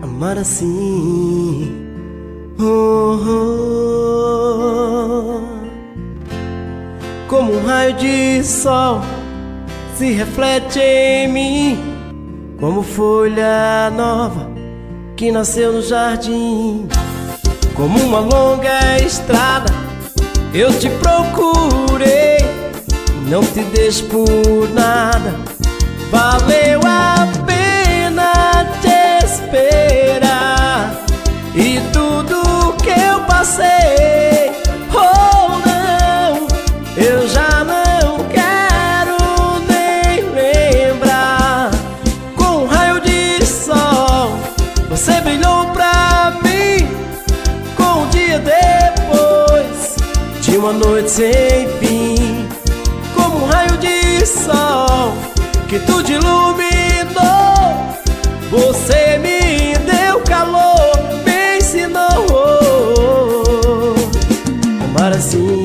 amar assim. Oh, oh. Como um raio de sol se reflete em mim, como folha nova que nasceu no jardim. Como uma longa estrada eu te procurei, não te deixo por nada. Valeu a pena te esperar e tudo que eu passei. Oh não, eu já não quero nem lembrar. Com um raio de sol você brilhou pra mim, com um dia depois de uma noite sem fim. Como um raio de sol que tudo iluminou, você me deu calor, me ensinou amar assim,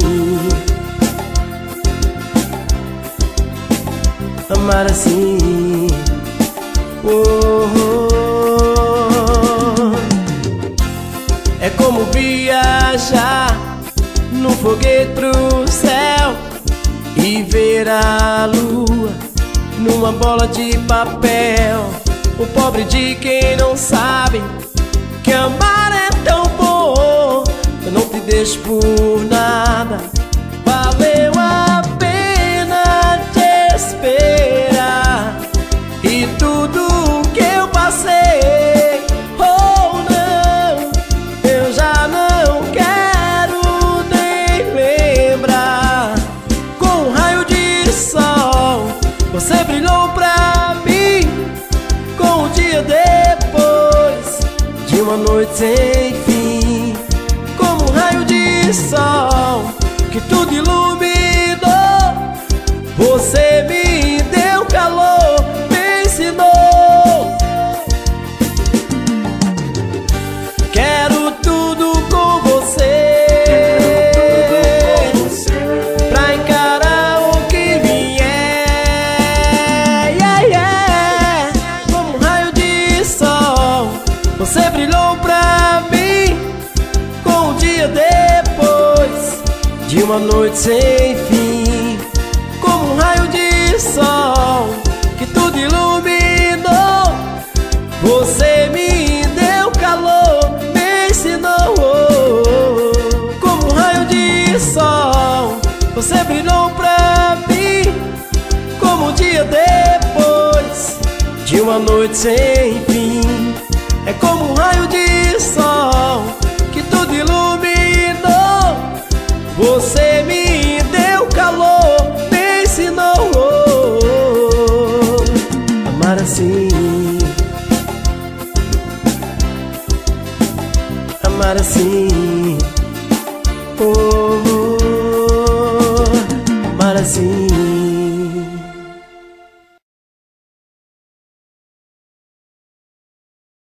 amar assim. Oh, oh. É como viajar num foguete pro céu e ver a lua numa bola de papel. O pobre de quem não sabe que amar é tão bom. Eu não te deixo por nada. Valeu a pena te esperar e tudo que eu passei. Oh não, eu já não quero nem lembrar. Com um raio de sol você brilhou pra mim, com um dia depois de uma noite sem fim. Como um raio de sol que tudo iluminou, você me deu calor, me ensinou. Quero tudo com você pra encarar o que vier. Yeah, yeah. Como um raio de sol você brilhou pra mim, com um dia depois de uma noite sem fim. Como um raio de sol que tudo iluminou, você me deu calor, me ensinou. Como um raio de sol você brilhou pra mim, como um dia depois de uma noite sem fim. É como um raio de sol que tudo iluminou, você me deu calor, me ensinou amar assim, amar assim. Oh, oh, amar assim.